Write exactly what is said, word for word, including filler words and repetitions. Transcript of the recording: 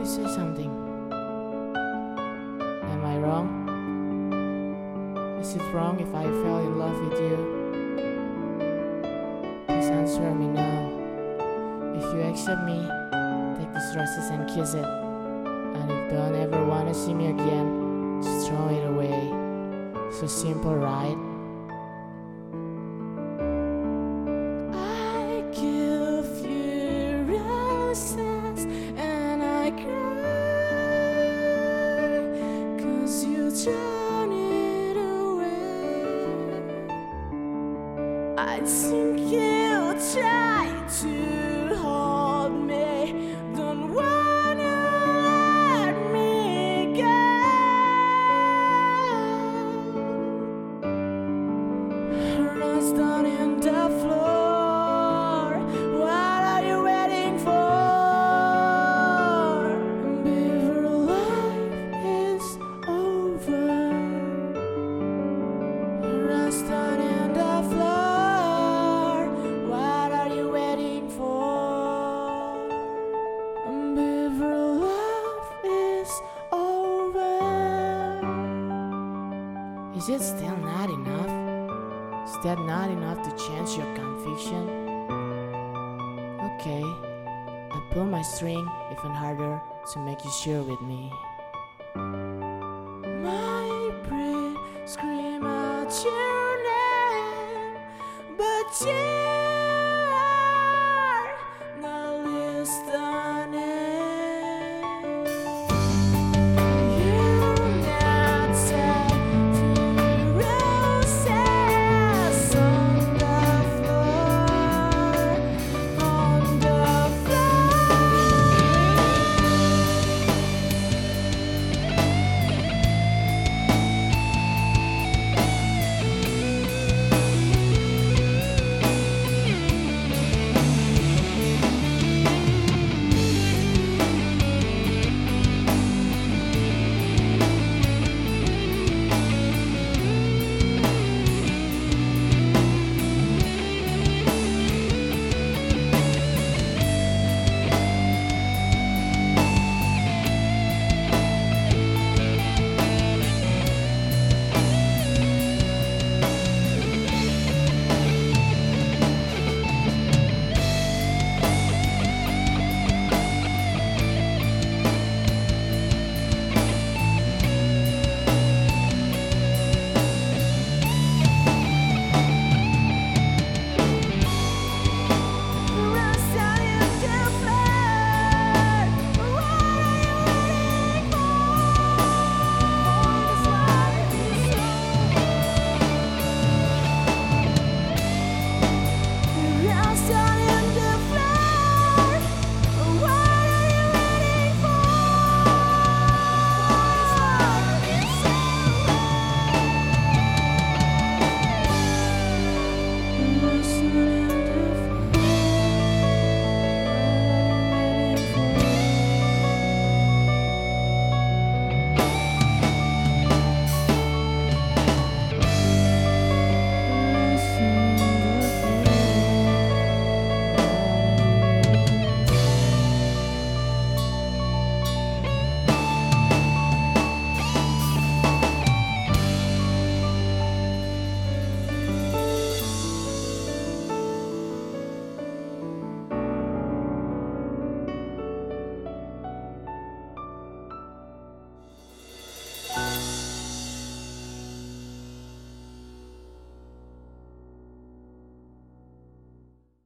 Please say something. Am I wrong? Is it wrong if I fell in love with you? Please answer me now. If you accept me, take these roses and kiss it. And if you don't ever wanna see me again, just throw it away. So simple, right? I give you roses and I cry, 'cause you turn it away. I think you try to hold me, don't wanna let me go. Rose down in the floor, what are you waiting for? Baby, life is over. Rose down in the floor, what are you waiting for? Baby, life is over. Is it still not enough? Is that not enough to change your conviction? Okay, I'll pull my string even harder to make you sure with me.